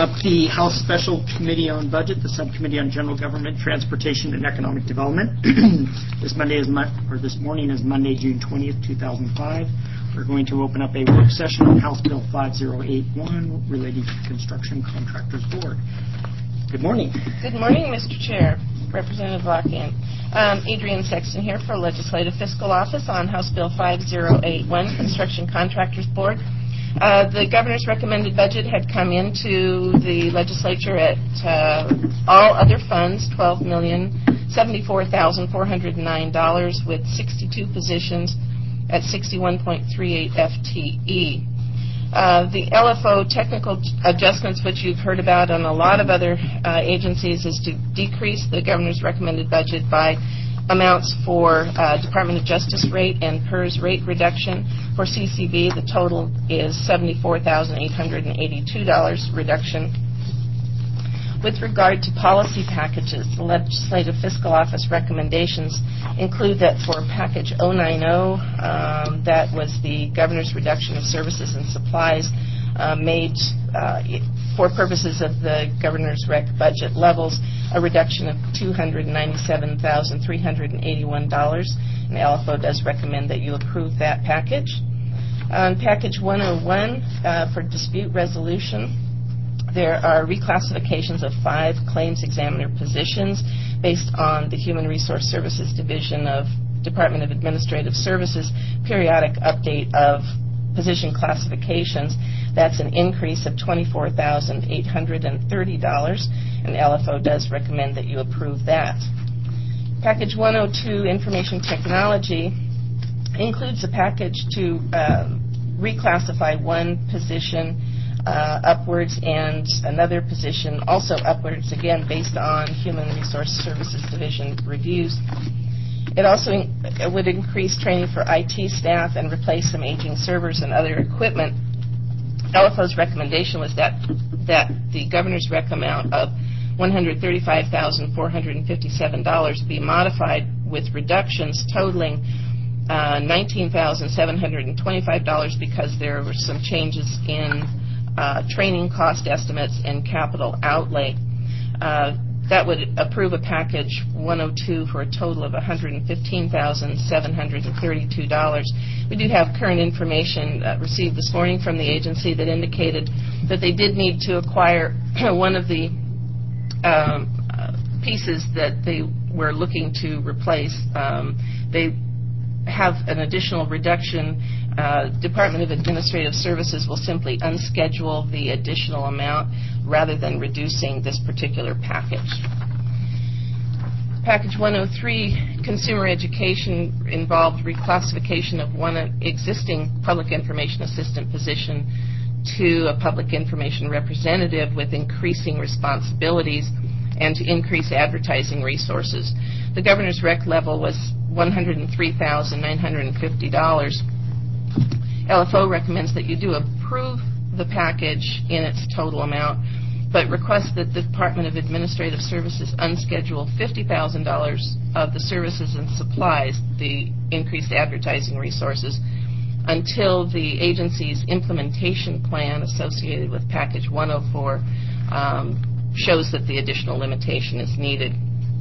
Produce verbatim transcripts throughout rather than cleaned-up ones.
Up the House Special Committee on Budget, the Subcommittee on General Government, Transportation, and Economic Development. This Monday is Mo- or this morning is Monday, June twentieth, two thousand five. We're going to open up a work session on House Bill five oh eight one relating to the Construction Contractors Board. Good morning. Good morning, Mister Chair, Representative Lockhan. Um, Adrienne Sexton here for Legislative Fiscal Office on House Bill five oh eight one, Construction Contractors Board. Uh, the governor's recommended budget had come into the legislature at uh, all other funds, twelve million seventy-four thousand four hundred nine dollars, with sixty-two positions at sixty-one point three eight F T E. Uh, the L F O technical adjustments, which you've heard about on a lot of other uh, agencies, is to decrease the governor's recommended budget by amounts for uh, Department of Justice rate and P E R S rate reduction. For C C B, the total is seventy-four thousand eight hundred eighty-two dollars reduction. With regard to policy packages, the Legislative Fiscal Office recommendations include that for Package oh nine oh, um, that was the governor's reduction of services and supplies uh, made uh, for purposes of the governor's rec budget levels, a reduction of two hundred ninety-seven thousand three hundred eighty-one dollars, and L F O does recommend that you approve that package. On Package one oh one, uh, for dispute resolution, there are reclassifications of five claims examiner positions based on the Human Resource Services Division of Department of Administrative Services periodic update of position classifications. That's an increase of twenty-four thousand eight hundred thirty dollars, and L F O does recommend that you approve that. Package one oh two, Information Technology, includes a package to uh, reclassify one position uh, upwards and another position also upwards, again based on Human Resource Services Division reviews. It also in, it would increase training for I T staff and replace some aging servers and other equipment. L F O's recommendation was that that the governor's rec amount of one hundred thirty-five thousand four hundred fifty-seven dollars be modified with reductions totaling uh, nineteen thousand seven hundred twenty-five dollars because there were some changes in uh, training cost estimates and capital outlay. Uh, That would approve a package one oh two for a total of one hundred fifteen thousand seven hundred thirty-two dollars. We do have current information uh, received this morning from the agency that indicated that they did need to acquire one of the um, uh, pieces that they were looking to replace. Um, they have an additional reduction. Uh, Department of Administrative Services will simply unschedule the additional amount rather than reducing this particular package. Package one oh three, Consumer Education, involved reclassification of one existing Public Information Assistant position to a Public Information Representative with increasing responsibilities and to increase advertising resources. The governor's rec level was one hundred three thousand nine hundred fifty dollars. L F O recommends that you do approve the package in its total amount, but request that the Department of Administrative Services unschedule fifty thousand dollars of the services and supplies, the increased advertising resources, until the agency's implementation plan associated with Package one oh four um, shows that the additional limitation is needed.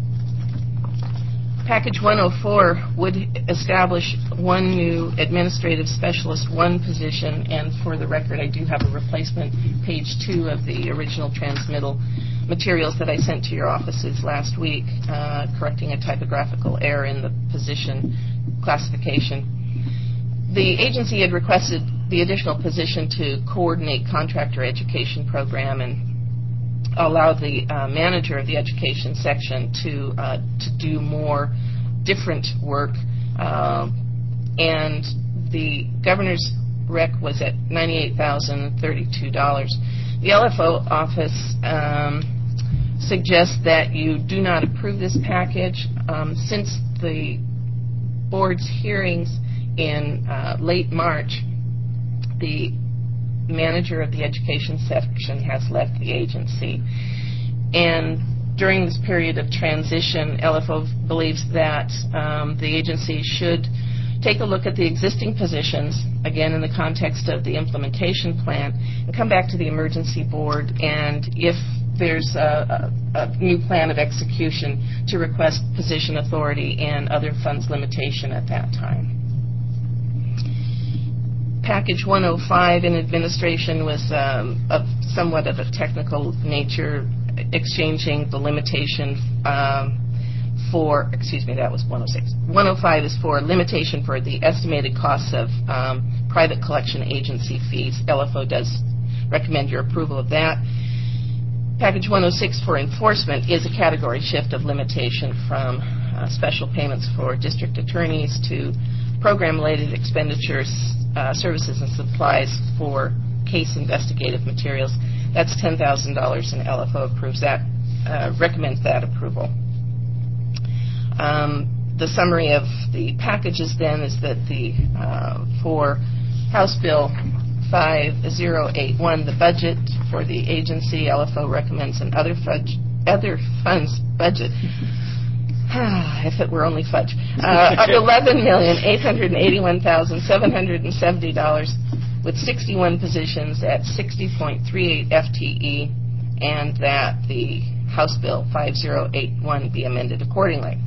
Package one oh four would establish one new Administrative Specialist one position, and for the record, I do have a replacement page two of the original transmittal materials that I sent to your offices last week, uh, correcting a typographical error in the position classification. The agency had requested the additional position to coordinate contractor education program and allow the uh, manager of the education section to uh, to do more different work, uh, and the governor's rec was at ninety-eight thousand thirty-two dollars. The L F O office um, suggests that you do not approve this package. Um, since the board's hearings in uh, late March, the manager of the education section has left the agency, and during this period of transition, L F O believes that um, the agency should take a look at the existing positions, again in the context of the implementation plan, and come back to the emergency board, and if there's a, a, a new plan of execution, to request position authority and other funds limitation at that time. Package one oh five in administration was um, of somewhat of a technical nature, exchanging the limitation um, for, excuse me, that was one oh six. one oh five is for limitation for the estimated costs of um, private collection agency fees. L F O does recommend your approval of that. Package one oh six for enforcement is a category shift of limitation from uh, special payments for district attorneys to program-related expenditures, uh, services and supplies for case investigative materials. That's ten thousand dollars, and L F O approves that, uh, recommends that approval. Um, the summary of the packages then is that the uh, for House Bill five oh eight one, the budget for the agency, L F O recommends an other fudge, other funds budget. If it were only fudge, uh, of eleven million eight hundred eighty-one thousand seven hundred seventy dollars, with sixty-one positions at sixty point three eight F T E, and that the House Bill five oh eight one be amended accordingly.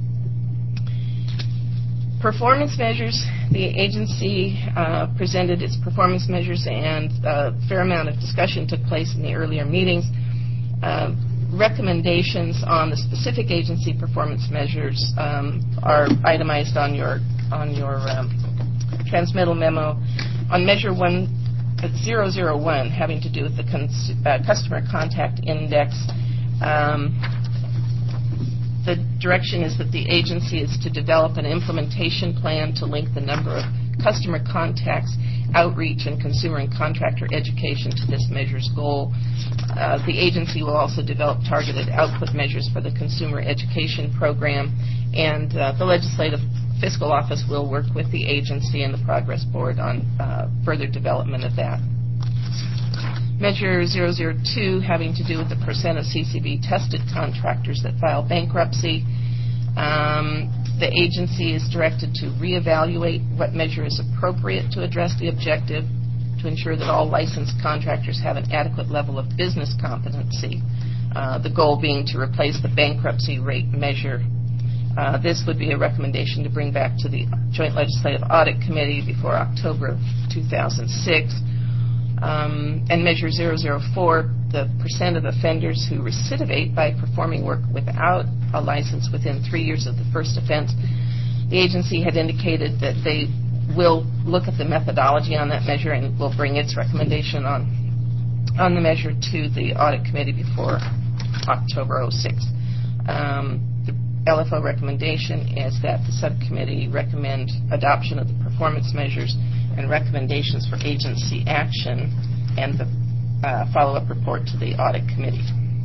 Performance measures. The agency uh, presented its performance measures, and a fair amount of discussion took place in the earlier meetings. Uh, recommendations on the specific agency performance measures um, are itemized on your on your um, transmittal memo. On measure one zero zero one, having to do with the cons uh, customer contact index, um, the direction is that the agency is to develop an implementation plan to link the number of customer contacts, outreach, and consumer and contractor education to this measure's goal. Uh, the agency will also develop targeted output measures for the consumer education program, and uh, the Legislative Fiscal Office will work with the agency and the Progress Board on uh, further development of that. Measure zero zero two, having to do with the percent of C C B tested contractors that file bankruptcy. Um, the agency is directed to reevaluate what measure is appropriate to address the objective to ensure that all licensed contractors have an adequate level of business competency, uh, the goal being to replace the bankruptcy rate measure. Uh, this would be a recommendation to bring back to the Joint Legislative Audit Committee before October of two thousand six. Um, and measure zero zero four, the percent of offenders who recidivate by performing work without a license within three years of the first offense. The agency had indicated that they will look at the methodology on that measure and will bring its recommendation on on the measure to the Audit Committee before October oh six. Um, the L F O recommendation is that the subcommittee recommend adoption of the performance measures and recommendations for agency action, and the uh, follow-up report to the Audit Committee.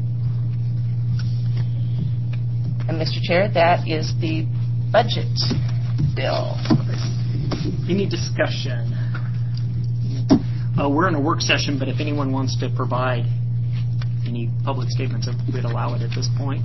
And Mister Chair, that is the budget bill. Any discussion? Uh, we're in a work session, but if anyone wants to provide any public statements, we'd allow it at this point.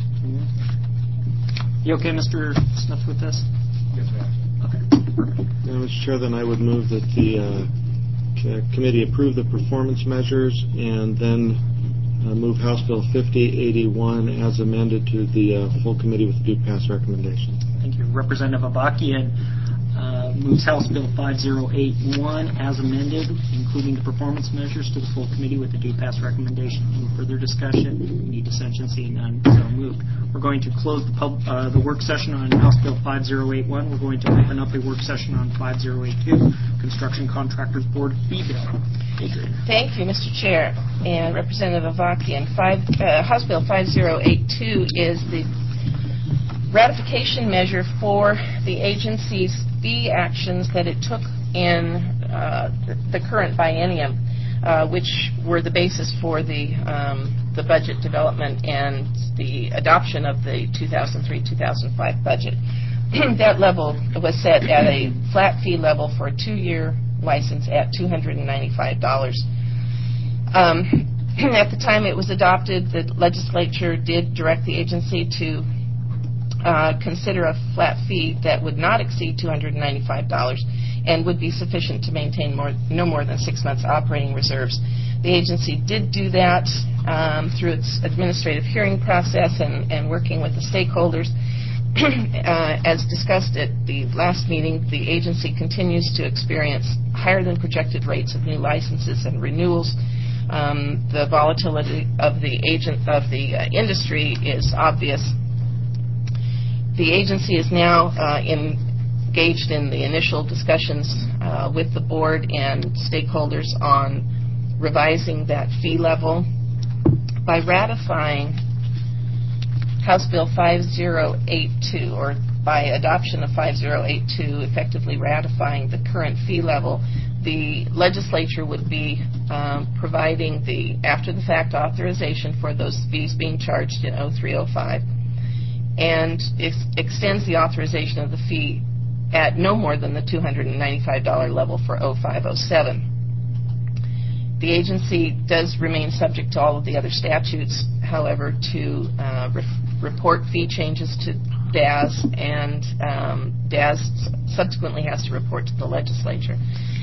You okay, Mister Smith, with this? Yes, ma'am. Okay, perfect. Now, Mister Chair, then I would move that the uh, committee approve the performance measures and then uh, move House Bill fifty eighty-one as amended to the uh, full committee with the due pass recommendation. Thank you. Representative Avakian uh, moves House Bill five oh eight one as amended, including the performance measures, to the full committee with the due pass recommendation. Any further discussion? Any dissension? Seeing none, so moved. We're going to close the, pub, uh, the work session on House Bill five oh eight one. We're going to open up a work session on five oh eight two, Construction Contractors Board fee bill. Adrian. Thank you, Mister Chair. And Representative Avakian, five, uh, House Bill five oh eight two is the ratification measure for the agency's fee actions that it took in uh, the, the current biennium, uh, which were the basis for the um, the budget development and the adoption of the two thousand three two thousand five budget. That level was set at a flat fee level for a two-year license at two hundred ninety-five dollars. Um, at the time it was adopted, the legislature did direct the agency to uh, consider a flat fee that would not exceed two hundred ninety-five dollars and would be sufficient to maintain more, no more than six months operating reserves. The agency did do that um, through its administrative hearing process and, and working with the stakeholders. uh, as discussed at the last meeting, the agency continues to experience higher than projected rates of new licenses and renewals. Um, the volatility of the agent of the uh, industry is obvious. The agency is now uh, engaged in the initial discussions uh, with the board and stakeholders on revising that fee level by ratifying House Bill five oh eight two, or by adoption of five oh eight two, effectively ratifying the current fee level. The legislature would be um, providing the after-the-fact authorization for those fees being charged in oh three oh five, and ex- extends the authorization of the fee at no more than the two hundred ninety-five dollars level for oh five oh seven. The agency does remain subject to all of the other statutes, however, to uh, re- report fee changes to D A S, and um, D A S subsequently has to report to the legislature.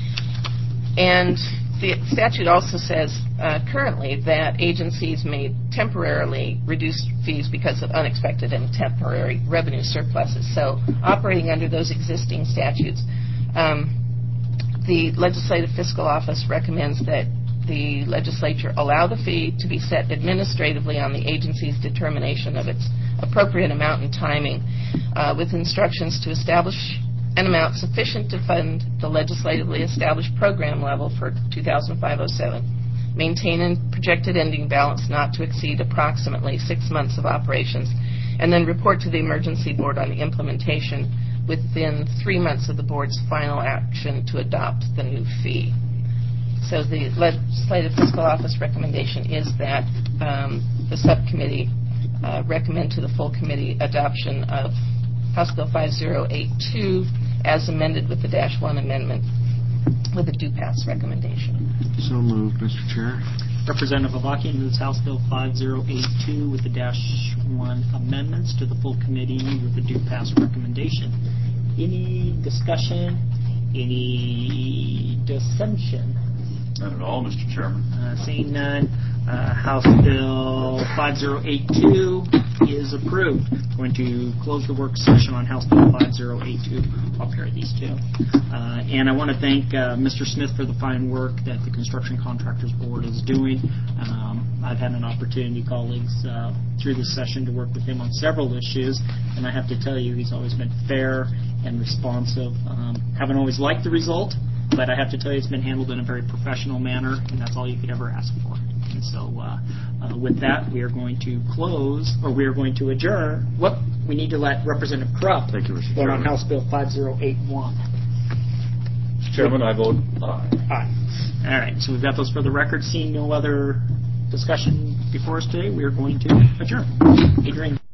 And the statute also says uh, currently that agencies may temporarily reduce fees because of unexpected and temporary revenue surpluses. So operating under those existing statutes, um, the Legislative Fiscal Office recommends that the legislature allow the fee to be set administratively on the agency's determination of its appropriate amount and timing, uh, with instructions to establish an amount sufficient to fund the legislatively established program level for two thousand five oh seven, maintain a projected ending balance not to exceed approximately six months of operations, and then report to the emergency board on the implementation within three months of the board's final action to adopt the new fee. So the Legislative Fiscal Office recommendation is that um, the subcommittee uh, recommend to the full committee adoption of House Bill five oh eight two as amended with the Dash one amendment with a do-pass recommendation. So moved, Mister Chair. Representative Avakian moves House Bill five oh eight two with the Dash one amendments to the full committee with a do-pass recommendation. Any discussion? Any dissension? Not at all, Mister Chairman. Uh, seeing none, uh, House Bill five oh eight two is approved. Going to close the work session on House Bill five oh eight two. I'll pair these two. Uh, and I want to thank uh, Mister Smith for the fine work that the Construction Contractors Board is doing. Um, I've had an opportunity, colleagues, uh, through this session to work with him on several issues, and I have to tell you, he's always been fair and responsive. Um, haven't always liked the result, but I have to tell you it's been handled in a very professional manner, and that's all you could ever ask for. And so uh, uh, with that, we are going to close, or we are going to adjourn. What? We need to let Representative Krupp Thank you, Mister vote on Chairman. House Bill five oh eight one. Mister Chairman, I vote aye. Aye. All right, so we've got those for the record. Seeing no other discussion before us today, we are going to adjourn. Adrian.